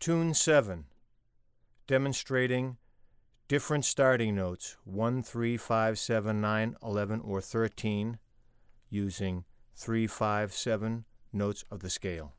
Tune 7, demonstrating different starting notes 1, 3, 5, 7, 9, 11, or 13 using 3, 5, 7 notes of the scale.